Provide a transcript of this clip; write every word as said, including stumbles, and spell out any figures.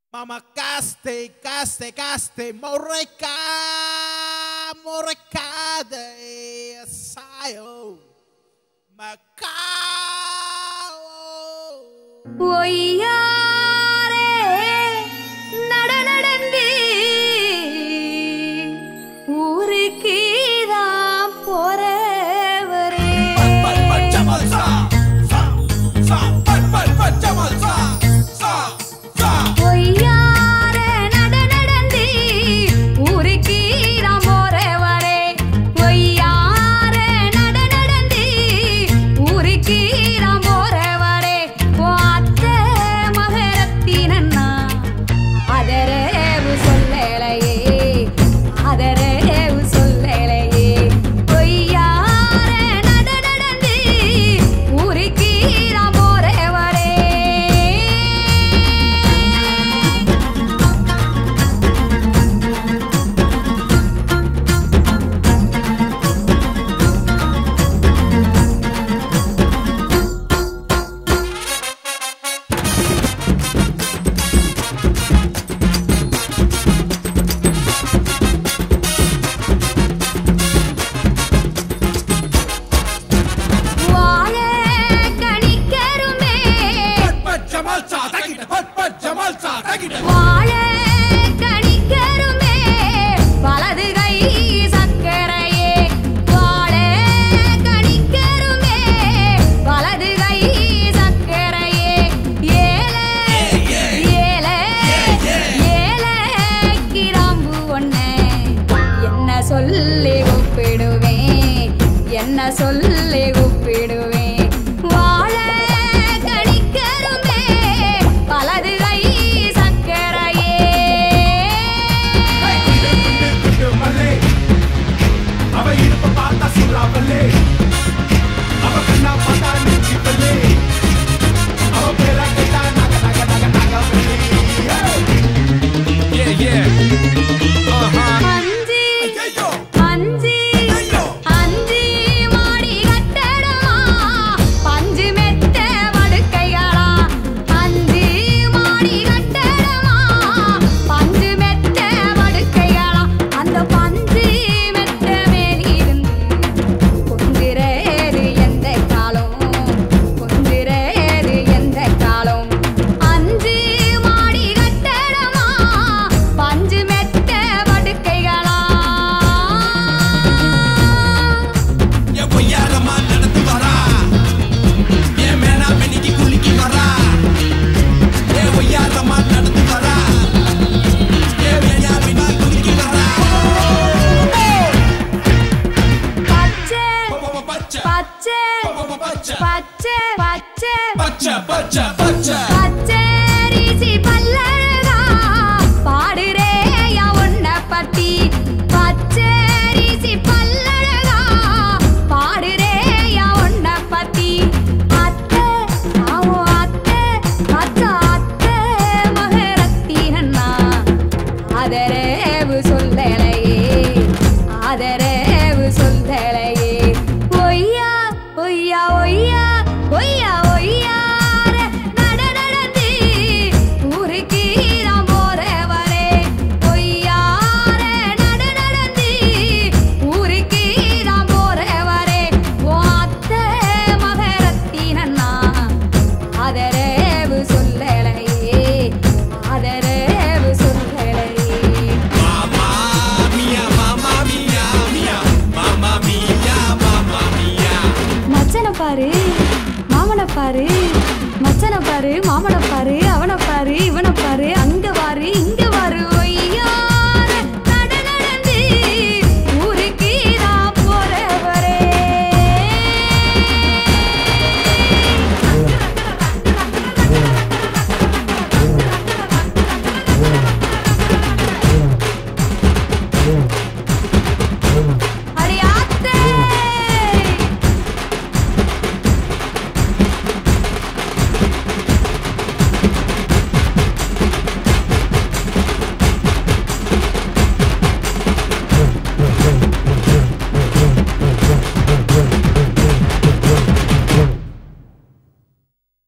Mama caste, caste, caste, morreca, morreca de sayo, macao. Oyyare nadanadandi oorukida poravare. Pat pat pat jamal sa, sa sa pat pat pat jamal sa, sa sa. Oyyare nadanadandi oorukida poravare. Oyyare nadanadandi oorukida poravare. Vaathe maharathinanna adarevu sollalaye adarevu sollalaye. Oyyare nadanadandi oorukida poravare. வாழை கனிக்கரும்பே Pat pat jamal sa, takita. Pat pat jamal sa, takita. வாழை கனிக்கரும்பே வலது கை சக்கரையே. வாழை கனிக்கரும்பே வலது கை சக்கரையே. ஏலே ஏலே ஏலே கிராம்பு ஒண்ணே என்ன சொல்லி கூப்பிடுவேன் என்ன சொல்லி